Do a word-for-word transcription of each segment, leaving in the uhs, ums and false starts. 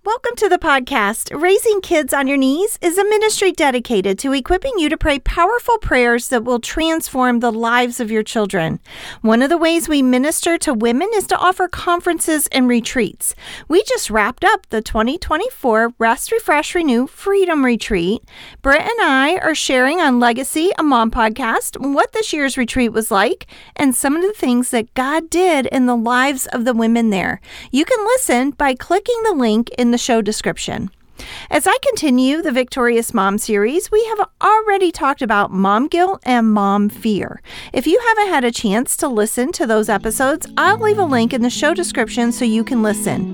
Welcome to the podcast. Raising Kids on Your Knees is a ministry dedicated to equipping you to pray powerful prayers that will transform the lives of your children. One of the ways we minister to women is to offer conferences and retreats. We just wrapped up the twenty twenty-four Rest, Refresh, Renew Freedom Retreat. Britt and I are sharing on Legacy, a mom podcast, what this year's retreat was like and some of the things that God did in the lives of the women there. You can listen by clicking the link in the show description. As I continue the Victorious Mom series, we have already talked about mom guilt and mom fear. If you haven't had a chance to listen to those episodes, I'll leave a link in the show description so you can listen.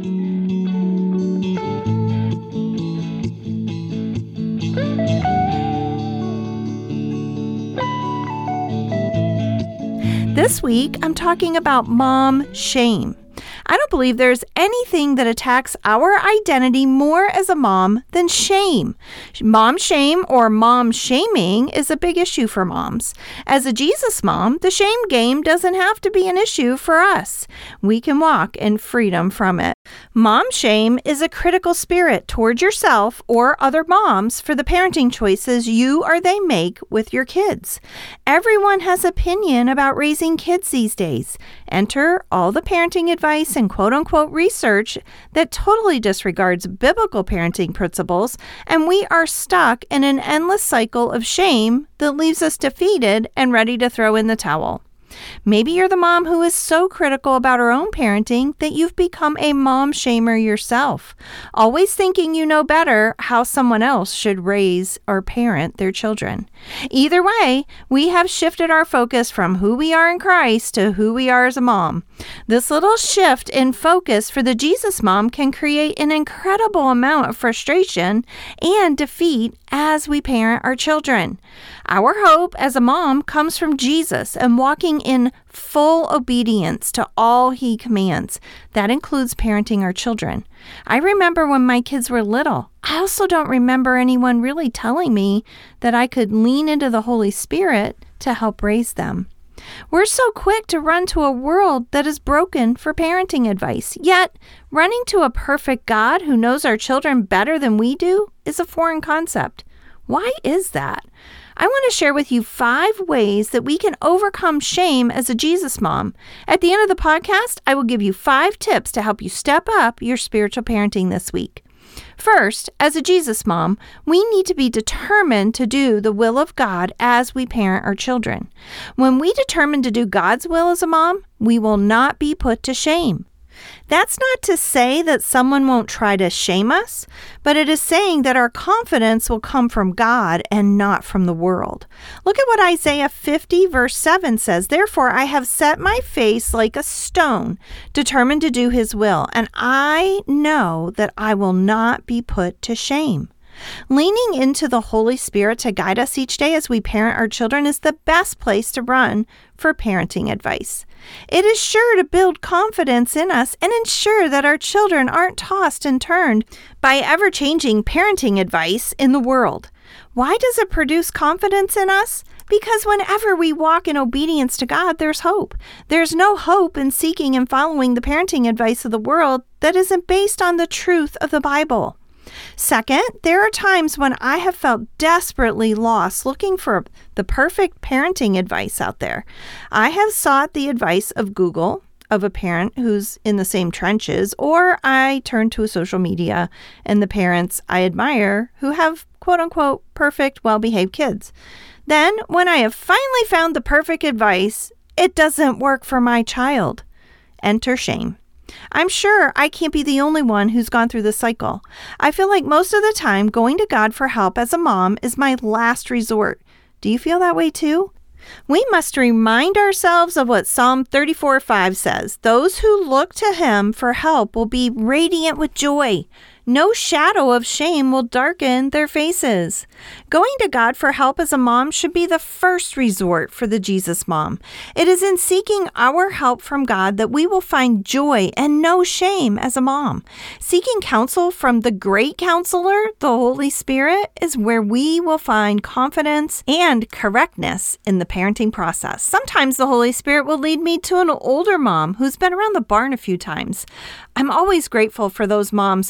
This week, I'm talking about mom shame. I don't believe there's anything that attacks our identity more as a mom than shame. Mom shame or mom shaming is a big issue for moms. As a Jesus mom, the shame game doesn't have to be an issue for us. We can walk in freedom from it. Mom shame is a critical spirit toward yourself or other moms for the parenting choices you or they make with your kids. Everyone has opinion about raising kids these days. Enter all the parenting advice and quote-unquote research that totally disregards biblical parenting principles, and we are stuck in an endless cycle of shame that leaves us defeated and ready to throw in the towel. Maybe you're the mom who is so critical about her own parenting that you've become a mom shamer yourself, always thinking you know better how someone else should raise or parent their children. Either way, we have shifted our focus from who we are in Christ to who we are as a mom. This little shift in focus for the Jesus mom can create an incredible amount of frustration and defeat as we parent our children. Our hope as a mom comes from Jesus and walking in full obedience to all he commands. That includes parenting our children. I remember when my kids were little. I also don't remember anyone really telling me that I could lean into the Holy Spirit to help raise them. We're so quick to run to a world that is broken for parenting advice. Yet, running to a perfect God who knows our children better than we do is a foreign concept. Why is that? I want to share with you five ways that we can overcome shame as a Jesus mom. At the end of the podcast, I will give you five tips to help you step up your spiritual parenting this week. First, as a Jesus mom, we need to be determined to do the will of God as we parent our children. When we determine to do God's will as a mom, we will not be put to shame. That's not to say that someone won't try to shame us, but it is saying that our confidence will come from God and not from the world. Look at what Isaiah fifty verse seven says, "Therefore I have set my face like a stone, determined to do his will, and I know that I will not be put to shame." Leaning into the Holy Spirit to guide us each day as we parent our children is the best place to run for parenting advice. It is sure to build confidence in us and ensure that our children aren't tossed and turned by ever-changing parenting advice in the world. Why does it produce confidence in us? Because whenever we walk in obedience to God, there's hope. There's no hope in seeking and following the parenting advice of the world that isn't based on the truth of the Bible. Second, there are times when I have felt desperately lost looking for the perfect parenting advice out there. I have sought the advice of Google, of a parent who's in the same trenches, or I turn to social media and the parents I admire who have quote-unquote perfect, well-behaved kids. Then, when I have finally found the perfect advice, it doesn't work for my child. Enter shame. I'm sure I can't be the only one who's gone through this cycle. I feel like most of the time going to God for help as a mom is my last resort. Do you feel that way too? We must remind ourselves of what Psalm thirty-four five says. Those who look to him for help will be radiant with joy. No shadow of shame will darken their faces. Going to God for help as a mom should be the first resort for the Jesus mom. It is in seeking our help from God that we will find joy and no shame as a mom. Seeking counsel from the great counselor, the Holy Spirit, is where we will find confidence and correctness in the parenting process. Sometimes the Holy Spirit will lead me to an older mom who's been around the barn a few times. I'm always grateful for those moms who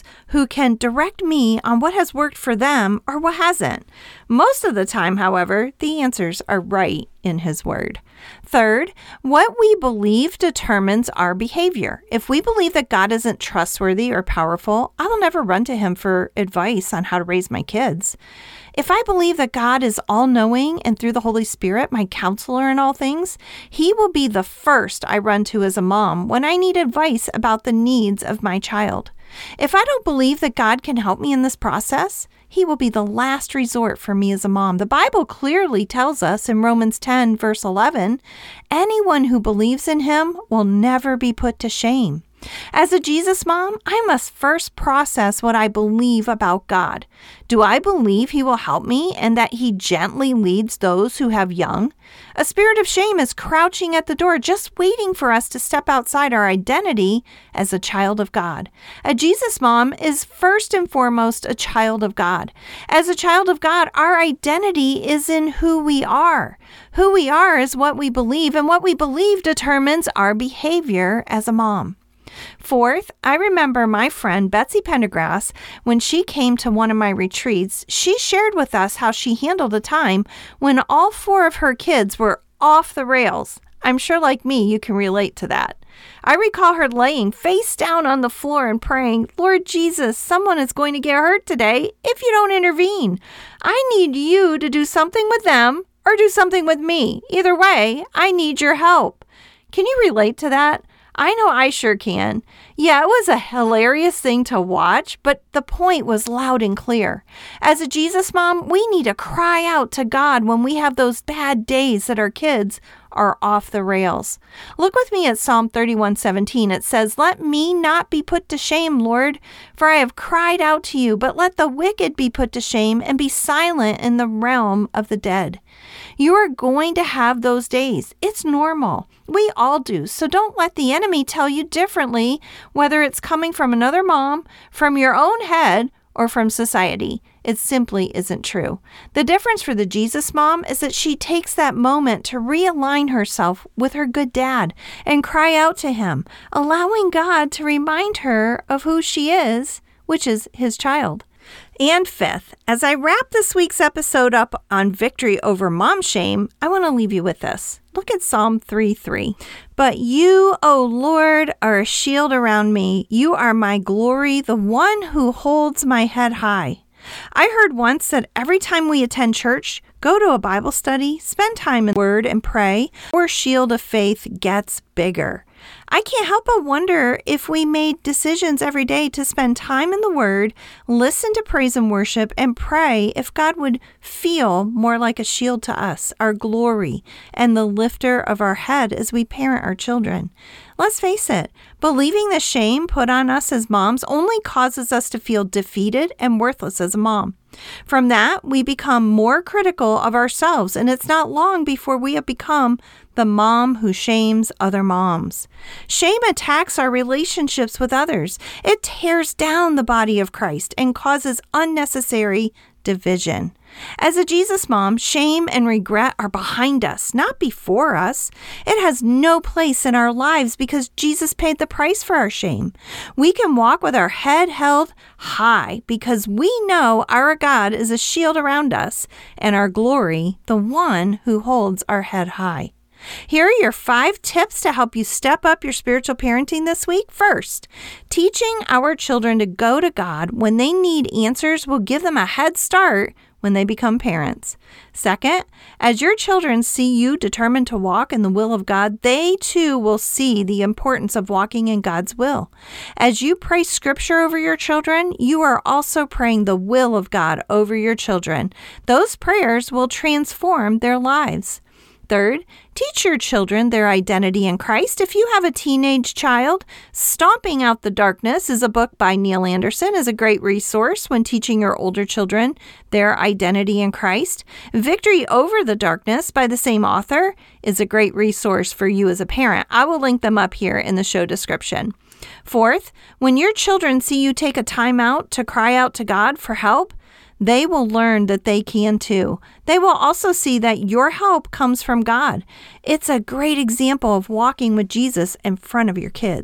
who can direct me on what has worked for them or what hasn't. Most of the time, however, the answers are right in His Word. Third, what we believe determines our behavior. If we believe that God isn't trustworthy or powerful, I will never run to Him for advice on how to raise my kids. If I believe that God is all-knowing and through the Holy Spirit, my counselor in all things, He will be the first I run to as a mom when I need advice about the needs of my child. If I don't believe that God can help me in this process, He will be the last resort for me as a mom. The Bible clearly tells us in Romans ten, verse eleven, anyone who believes in Him will never be put to shame. As a Jesus mom, I must first process what I believe about God. Do I believe He will help me and that He gently leads those who have young? A spirit of shame is crouching at the door, just waiting for us to step outside our identity as a child of God. A Jesus mom is first and foremost a child of God. As a child of God, our identity is in who we are. Who we are is what we believe, and what we believe determines our behavior as a mom. Fourth, I remember my friend Betsy Pendergrass, when she came to one of my retreats, she shared with us how she handled a time when all four of her kids were off the rails. I'm sure like me, you can relate to that. I recall her laying face down on the floor and praying, Lord Jesus, someone is going to get hurt today if you don't intervene. I need you to do something with them or do something with me. Either way, I need your help. Can you relate to that? I know I sure can. Yeah, it was a hilarious thing to watch, but the point was loud and clear. As a Jesus mom, we need to cry out to God when we have those bad days that our kids are off the rails. Look with me at Psalm thirty-one seventeen. It says, let me not be put to shame, Lord, for I have cried out to you, but let the wicked be put to shame and be silent in the realm of the dead. You are going to have those days. It's normal. We all do. So don't let the enemy tell you differently, whether it's coming from another mom, from your own head, or from society. It simply isn't true. The difference for the Jesus mom is that she takes that moment to realign herself with her good dad and cry out to Him, allowing God to remind her of who she is, which is His child. And fifth, as I wrap this week's episode up on victory over mom shame, I want to leave you with this. Look at Psalm three three. But you, O Lord, are a shield around me. You are my glory, the one who holds my head high. I heard once that every time we attend church, go to a Bible study, spend time in the Word and pray, our shield of faith gets bigger. I can't help but wonder if we made decisions every day to spend time in the Word, listen to praise and worship, and pray if God would feel more like a shield to us, our glory, and the lifter of our head as we parent our children. Let's face it, believing the shame put on us as moms only causes us to feel defeated and worthless as a mom. From that, we become more critical of ourselves, and it's not long before we have become the mom who shames other moms. Shame attacks our relationships with others. It tears down the body of Christ and causes unnecessary division. As a Jesus mom, shame and regret are behind us, not before us. It has no place in our lives because Jesus paid the price for our shame. We can walk with our head held high because we know our God is a shield around us and our glory, the one who holds our head high. Here are your five tips to help you step up your spiritual parenting this week. First, teaching our children to go to God when they need answers will give them a head start when they become parents. Second, as your children see you determined to walk in the will of God, they too will see the importance of walking in God's will. As you pray scripture over your children, you are also praying the will of God over your children. Those prayers will transform their lives. Third, teach your children their identity in Christ. If you have a teenage child, Stomping Out the Darkness is a book by Neil Anderson, is a great resource when teaching your older children their identity in Christ. Victory Over the Darkness by the same author is a great resource for you as a parent. I will link them up here in the show description. Fourth, when your children see you take a time out to cry out to God for help, they will learn that they can too. They will also see that your help comes from God. It's a great example of walking with Jesus in front of your kids.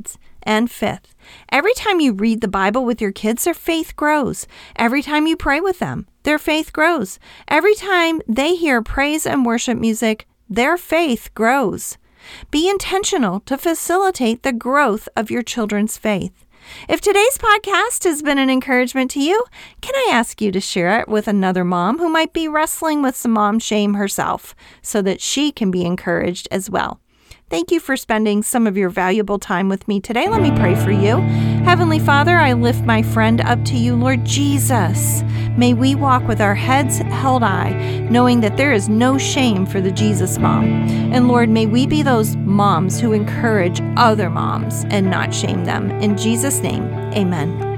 And fifth, every time you read the Bible with your kids, their faith grows. Every time you pray with them, their faith grows. Every time they hear praise and worship music, their faith grows. Be intentional to facilitate the growth of your children's faith. If today's podcast has been an encouragement to you, can I ask you to share it with another mom who might be wrestling with some mom shame herself so that she can be encouraged as well? Thank you for spending some of your valuable time with me today. Let me pray for you. Heavenly Father, I lift my friend up to you, Lord Jesus. May we walk with our heads held high, knowing that there is no shame for the Jesus mom. And Lord, may we be those moms who encourage other moms and not shame them. In Jesus' name, amen.